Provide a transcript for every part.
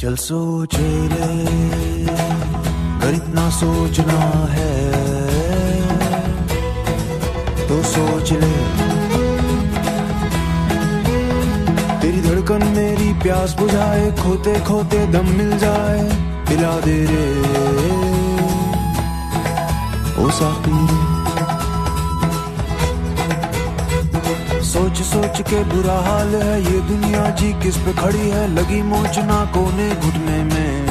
चल सोच ले, अगर इतना सोचना है तो सोच ले। तेरी धड़कन मेरी प्यास बुझाए, खोते खोते दम मिल जाए, पिला दे रे ओ साथी रे। सोच सोच के बुरा हाल है ये दुनिया जी किस पे खड़ी है, लगी मोचना कोने घुटने में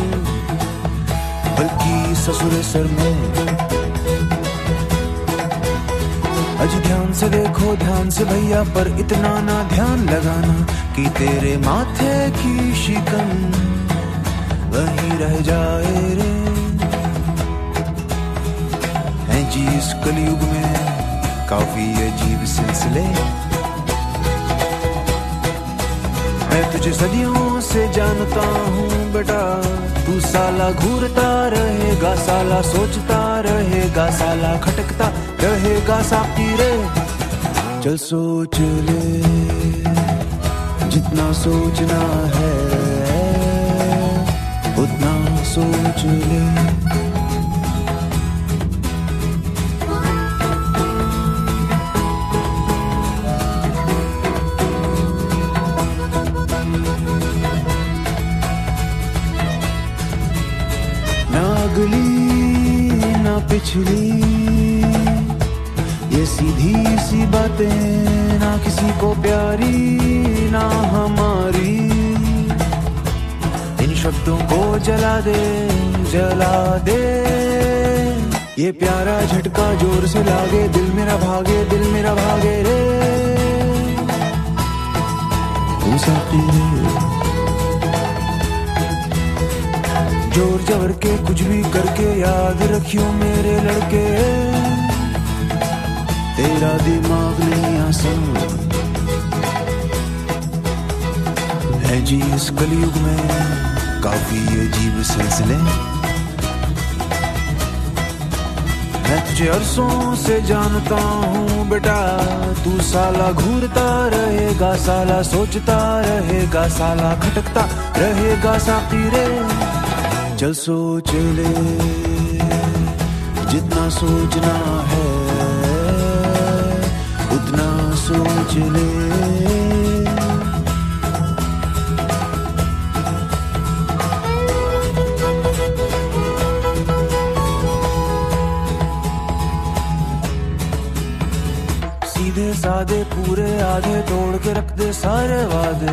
बल्कि ससुरे सर में। अज ध्यान से देखो ध्यान से भैया, पर इतना ना ध्यान लगाना कि तेरे माथे की शिकन वहीं रह जाए रे। हैं जी इस कलयुग में काफी अजीब सिलसिले, मैं तुझे सदियों से जानता हूँ बेटा, तू साला घूरता रहेगा, साला सोचता रहेगा, साला खटकता रहेगा साथी रे। चल सोच ले, जितना सोचना है उतना सोच ले। ना पिछली ये सीधी सी बातें ना किसी को प्यारी ना हमारी, इन शब्दों को जला दे जला दे। ये प्यारा झटका जोर से लागे, दिल मेरा भागे दिल मेरा भागे रे ओ साथी रे। जोर जबर के कुछ भी करके याद रखियो मेरे लड़के, तेरा दिमाग नहीं आसान है जी इस कलयुग में काफी अजीब सिलसिले। मैं तुझे अरसों से जानता हूँ बेटा, तू साला घूरता रहेगा, साला सोचता रहेगा, साला खटकता रहेगा साथी रे। चल सोच ले, जितना सोचना है उतना सोच ले। सीधे साधे पूरे आधे तोड़ के रख दे सारे वादे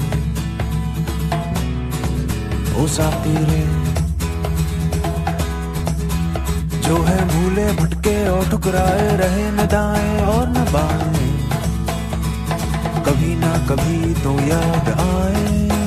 ओ साथी रे। जो है भूले भटके और ठुकराए रहे न दाएं और न बाएं, कभी ना कभी तो याद आए।